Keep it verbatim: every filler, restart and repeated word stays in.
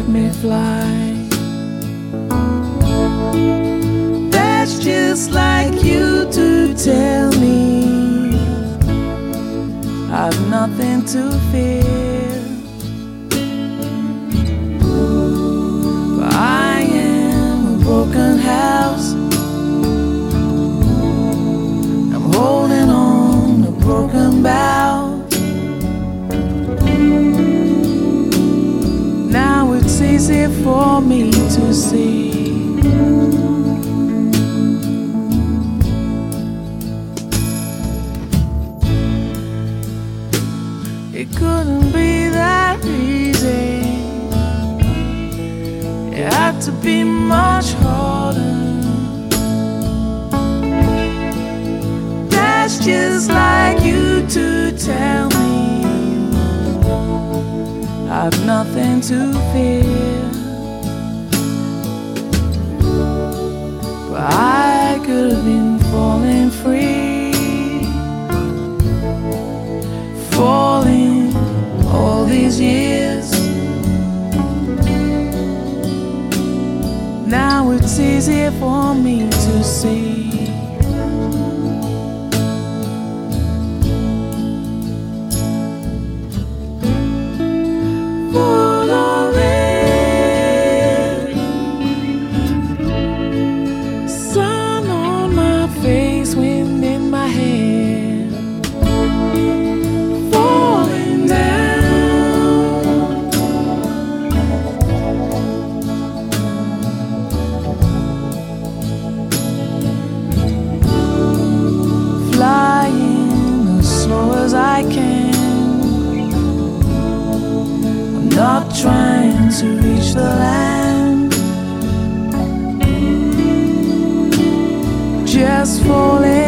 let me fly. That's just like you to tell me I've nothing to fear. But I am a broken house. I'm holding on a broken bough. Now it's easy for me to see. It couldn't be that easy. It had to be much harder. That's just like you to tell me I've nothing to fear. But I could have been falling free, falling all these years. Now it's easier for me to see. Full of it, sun on my face, wind in my hair, falling down. Flying as slow as I can. Not trying to reach the land, just falling.